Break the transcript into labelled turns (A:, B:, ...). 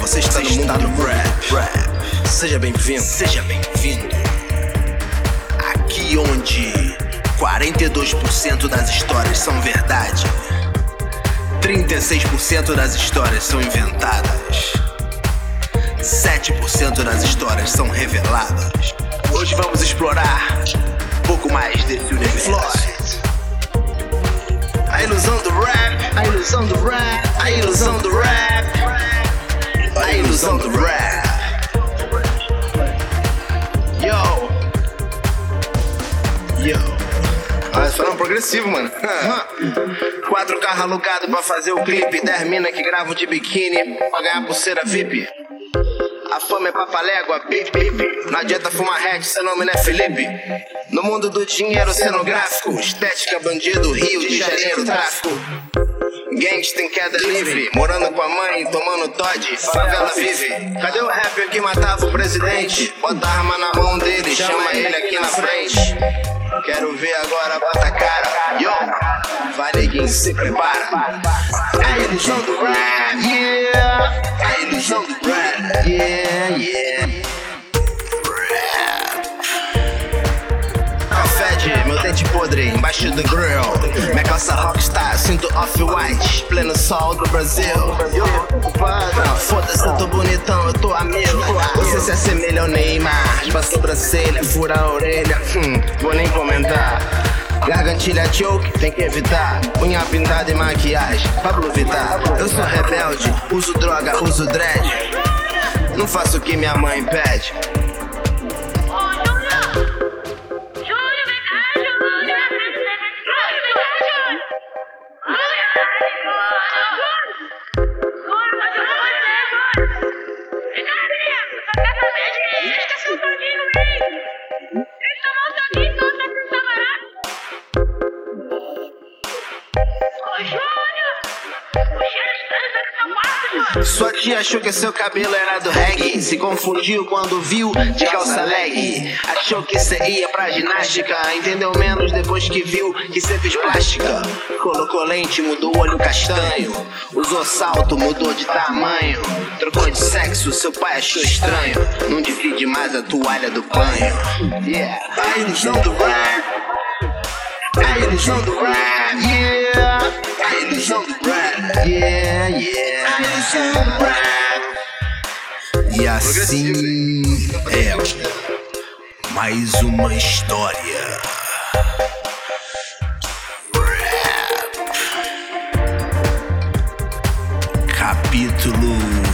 A: Você está no mundo do rap. Seja bem-vindo. Aqui onde 42% das histórias são verdade, 36% das histórias são inventadas, 7% das histórias são reveladas. Hoje vamos explorar um pouco mais desse universo. A ilusão do rap, a ilusão do rap, a ilusão do rap, a ilusão do rap. Yo. Olha, só não progressivo, mano. 4 carros alugados pra fazer o clipe, 10 mina que gravam de biquíni pra ganhar pulseira VIP. A fama é papalégua, bip bip. Não adianta fumar hatch, seu nome não é Felipe. No mundo do dinheiro cenográfico, estética, bandido, Rio de Janeiro, tráfico. Gangsta em queda livre, morando com a mãe, tomando Todd, favela vive. Cadê o rapper que matava o presidente? Bota a arma na mão dele, chama ele aqui na frente. Quero ver agora, bota a cara. Yo, vai neguinho, se prepara. A ilusão do rap, yeah. A ilusão do rap, yeah. Meu dente podre embaixo do grill. Minha calça rockstar, cinto off-white, pleno sol do Brasil. Foda-se, eu tô bonitão, eu tô amigo. Você se assemelha ao Neymar. Raspa a sobrancelha, fura a orelha, vou nem comentar. Gargantilha choke, tem que evitar. Unha pintada e maquiagem, Pablo Vittar. Eu sou rebelde, uso droga, uso dread. Não faço o que minha mãe pede. Sua tia achou que seu cabelo era do reggae, se confundiu quando viu de calça leg. Achou que cê ia pra ginástica, entendeu menos depois que viu que cê fez plástica. Colocou lente, mudou o olho castanho, usou salto, mudou de tamanho. Trocou de sexo, seu pai achou estranho. Não divide mais a toalha do banho. Yeah, a ilusão do rap, a ilusão do rap, yeah. A ilusão do rap, yeah. A ilusão do rap. E assim é mais uma história. Rap. Capítulo